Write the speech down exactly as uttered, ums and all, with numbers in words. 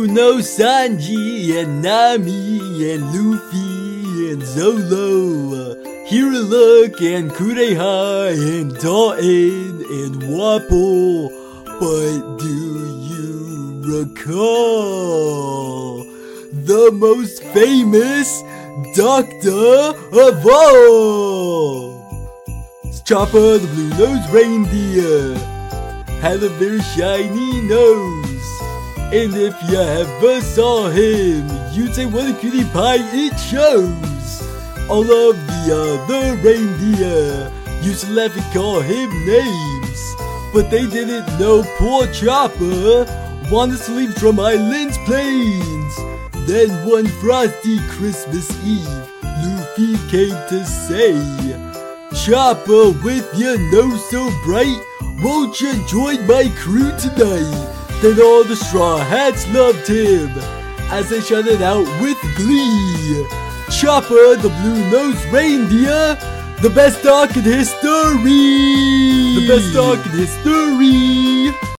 Bruno, Sanji, and Nami, and Luffy, and Zolo, Hiruluk, and Kureha, and Dalton, and Wapol. But do you recall the most famous doctor of all? Chopper, the blue-nosed reindeer, had a very shiny nose. And if you ever saw him, you'd say, what a cutie pie it shows. All of the other reindeer used to laugh and call him names, but they didn't know poor Chopper wanted to leave Drum Island's plains. Then one frosty Christmas Eve, Luffy came to say, Chopper, with your nose so bright, won't you join my crew tonight? Then all the Straw Hats loved him as they shouted out with glee, Chopper, the blue-nosed reindeer, the best dog in history! The best dog in history!